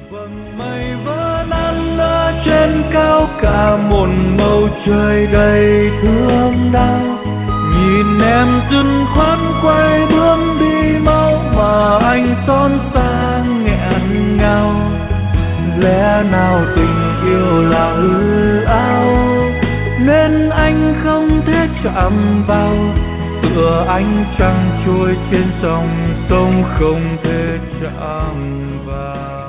vầng mây vỡ nát ở trên cao cả một bầu trời đầy thương đau. Nhìn em dứt khoát quay bước đi mau mà anh xót xa nghẹn ngào. Lẽ nào tình yêu là hư ảo nên anh không thể chạm vào, tựa ánh trăng trôi trên dòng sông không thể chạm vào.